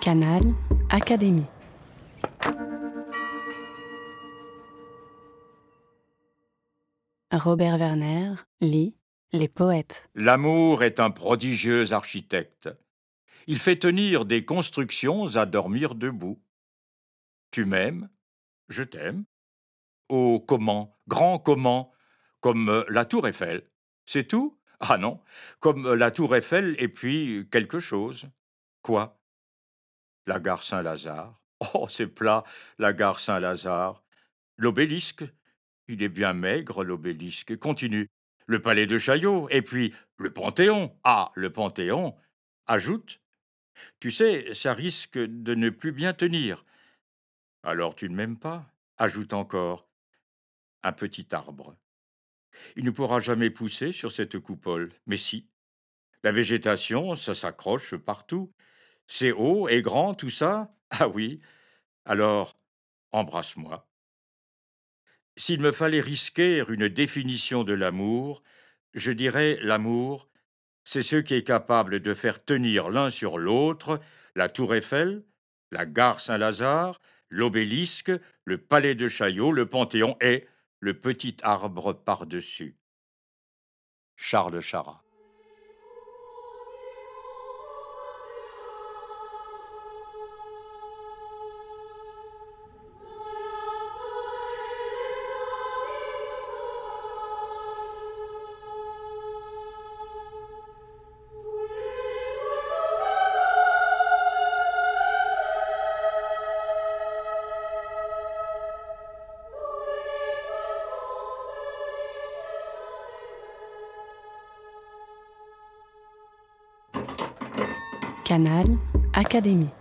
Canal Académie. Robert Werner lit Les Poètes. L'amour est un prodigieux architecte. Il fait tenir des constructions à dormir debout. Tu m'aimes, je t'aime. Oh, comment, grand comment, comme la tour Eiffel. C'est tout? Ah non, comme la tour Eiffel et puis quelque chose. Quoi? La gare Saint-Lazare. Oh, c'est plat, la gare Saint-Lazare. L'obélisque. Il est bien maigre, l'obélisque. Continue. Le palais de Chaillot. Et puis, le Panthéon. Ah, le Panthéon. Ajoute. Tu sais, ça risque de ne plus bien tenir. Alors tu ne m'aimes pas? Ajoute encore. Un petit arbre. Il ne pourra jamais pousser sur cette coupole. Mais si. La végétation, ça s'accroche partout. C'est haut et grand, tout ça? Ah oui. Alors, embrasse-moi. S'il me fallait risquer une définition de l'amour, je dirais l'amour, c'est ce qui est capable de faire tenir l'un sur l'autre la tour Eiffel, la gare Saint-Lazare, l'obélisque, le palais de Chaillot, le Panthéon et le petit arbre par-dessus. Charles Charrat. Canal Académie.